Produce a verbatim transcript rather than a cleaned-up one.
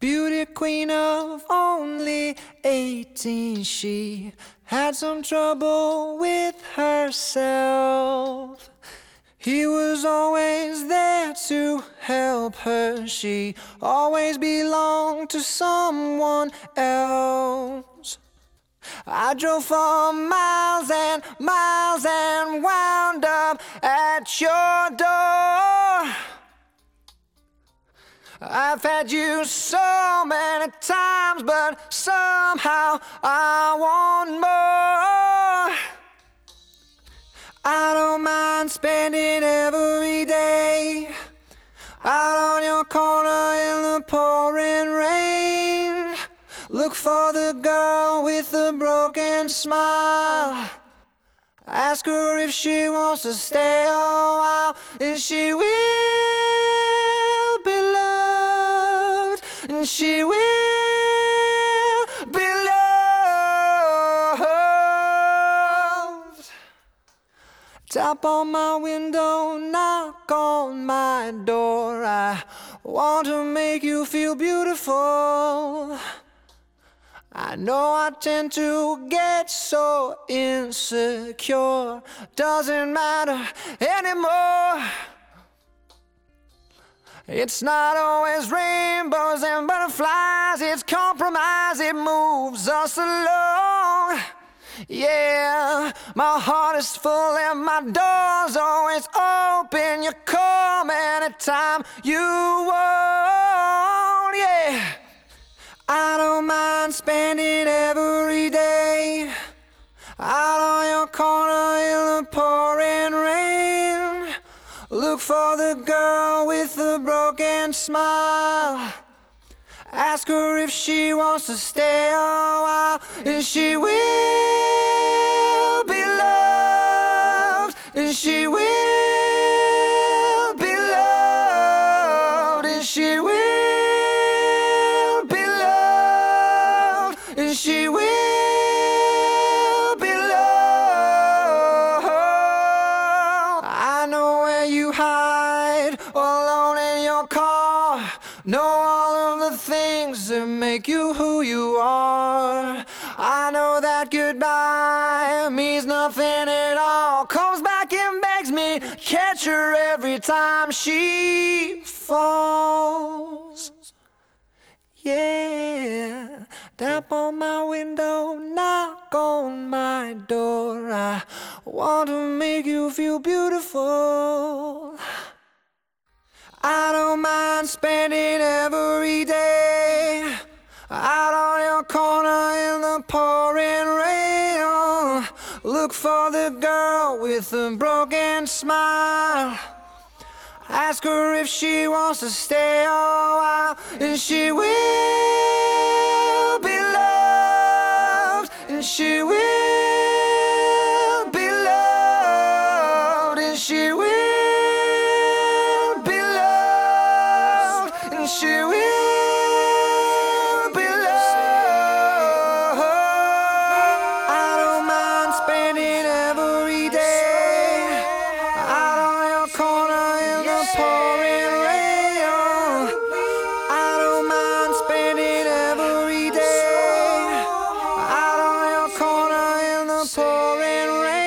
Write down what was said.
Beauty queen of only eighteen, she had some trouble with herself. He was always there to help her. She always belonged to someone else. I drove for miles and miles and wound up at your door. I've had you so many times, but somehow I want more. I don't mind spending every day out on your corner in the pouring rain. Look for the girl with the broken smile. Ask her if she wants to stay a while, and she will be loved, and she will be loved. Tap on my window, knock on my door. I want to make you feel beautiful. I know I tend to get so insecure. Doesn't matter anymore. It's not always rainbows and butterflies. It's compromise, it moves us along. Yeah, my heart is full and my door's always open. You come anytime you want, yeah. I don't mind spending every day out on your corner in the pouring rain. Look for the girl with the broken smile. Ask her if she wants to stay a while, and she will be loved, and she will be loved, and she will she will be loved. I know where you hide alone in your car. Know all of the things that make you who you are. I know that goodbye means nothing at all. Comes back and begs me, catch her every time she falls. Yeah, tap on my window, knock on my door. I want to make you feel beautiful. I don't mind spending every day out on your corner in the pouring rain. Look for the girl with the broken smile. Ask her if she wants to stay a while, and she will be loved, and she will be loved, and she will be loved, and she will be loved. I don't mind spending every day out on your corner pouring rain. I don't mind spending every day out on your corner in the pouring rain.